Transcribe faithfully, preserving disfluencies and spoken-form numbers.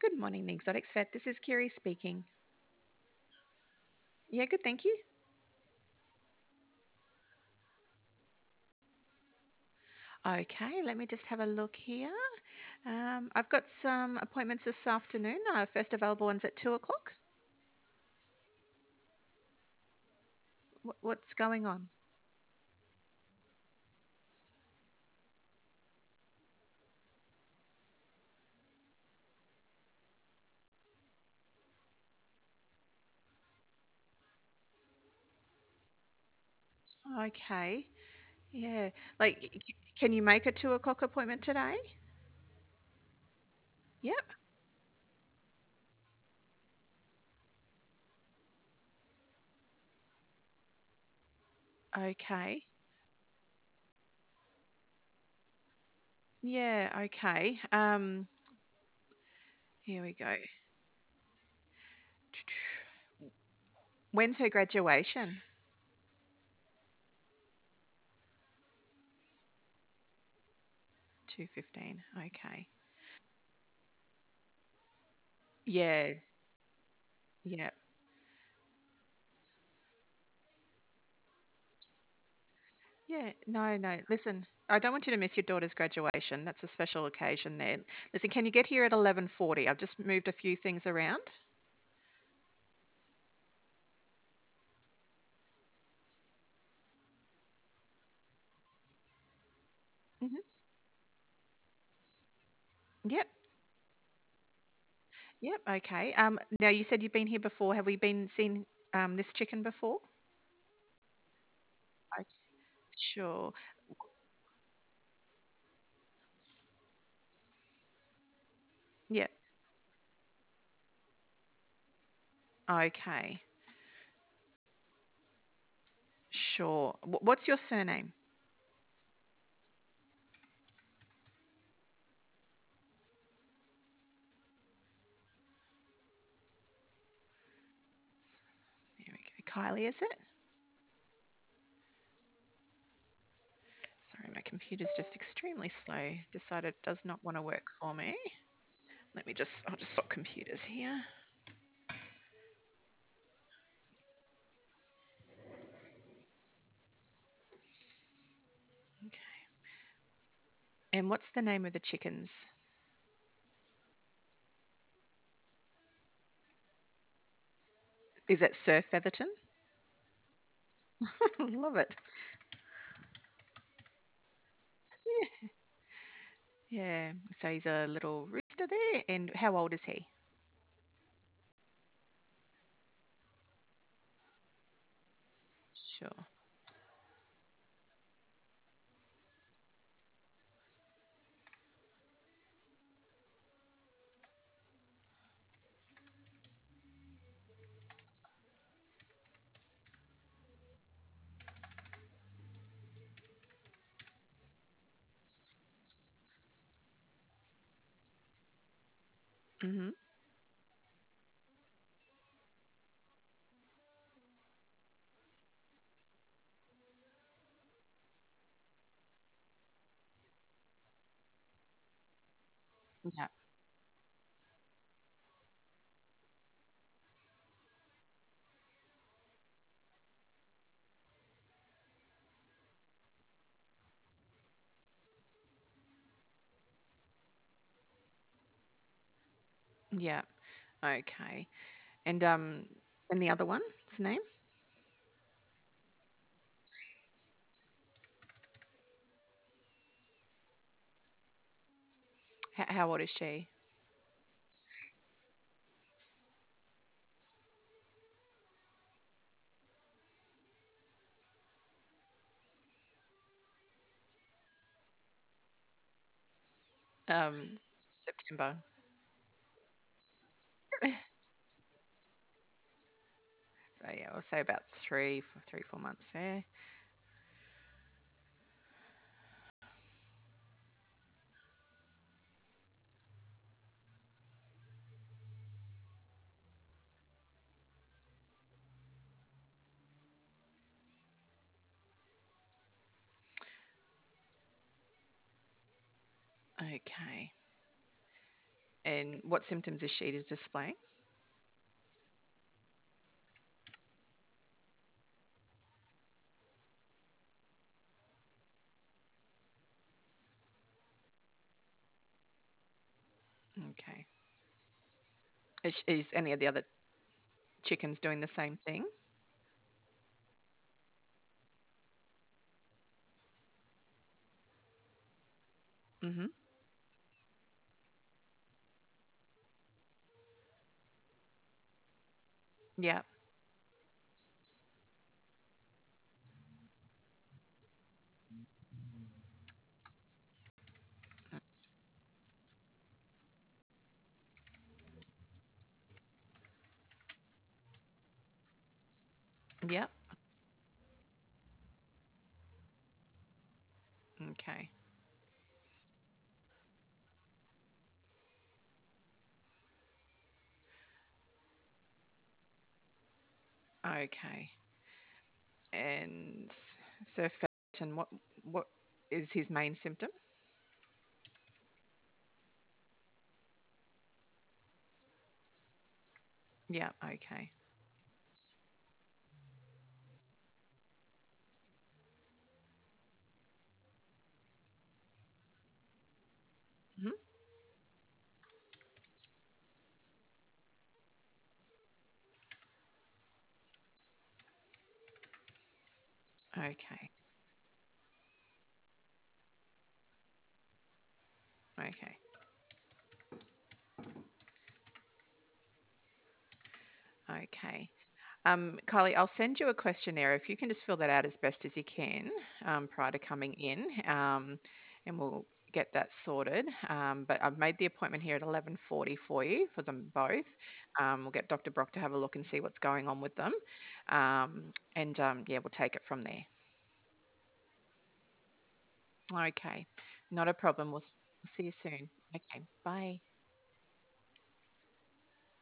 Good morning, the Exotics Vet. This is Kiri speaking. Yeah, good, thank you. Okay, let me just have a look here. Um, I've got some appointments this afternoon. Uh, first available one's at two o'clock. Wh- What's going on? Okay, yeah. Like, c- can you make a two o'clock appointment today? Yep. Okay. Yeah, okay. Um, here we go. When's her graduation? two fifteen. Okay. Yeah, yeah. Yeah, no, no. Listen, I don't want you to miss your daughter's graduation. That's a special occasion there. Listen, can you get here at eleven forty? I've just moved a few things around. Hmm. Yep, yep, okay. Um, now you said you've been here before. Have we been seen um, this chicken before? Okay, sure. Yeah, okay, sure. Wh- What's your surname? There we go. Kylie, is it? Sorry, my computer's just extremely slow. Decided it does not want to work for me. Let me just, I'll just swap computers here. Okay. And what's the name of the chickens? Is it Sir Featherton? Love it. Yeah. So he's a little rooster there. And how old is he? Sure. Hmm. Yeah. Yeah. Okay. And um, and the other one, his name? H- how old is she? Um, September. So yeah, we'll say about three, f- three, four months there. Okay. And what symptoms is she displaying? Okay. Is, is any of the other chickens doing the same thing? Mm-hmm. Yeah. Yeah. Okay. Okay. And Sir Felton, what what is his main symptom? Yeah. Okay. Hmm. Okay. Okay. Okay. Um, Kylie, I'll send you a questionnaire. If you can just fill that out as best as you can um, prior to coming in, um, and we'll get that sorted. Um, but I've made the appointment here at eleven forty for you for them both. Um, we'll get Doctor Brock to have a look and see what's going on with them, um, and um, yeah, we'll take it from there. Okay, not a problem. We'll s- see you soon. Okay, bye.